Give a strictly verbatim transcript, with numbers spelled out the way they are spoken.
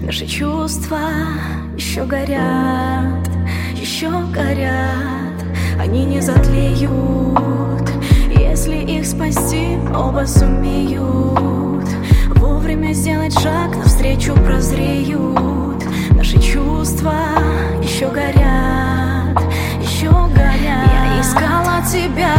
Наши чувства еще горят, еще горят. Они не затлеют, если их спасти оба сумеют. Вовремя сделать шаг, навстречу прозреют. Наши чувства еще горят, еще горят. Я искала тебя